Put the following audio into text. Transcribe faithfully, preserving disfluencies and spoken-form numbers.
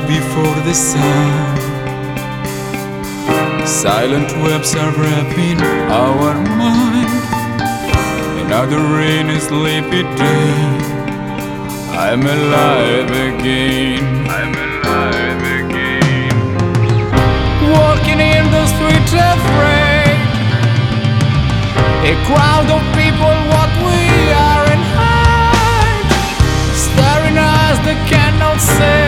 before the sun. Silent webs are wrapping our mind. Another rainy, sleepy day. I'm alive again. I'm alive again. Walking in the street afraid. A crowd of people, what we are in hide. Staring eyes that cannot say.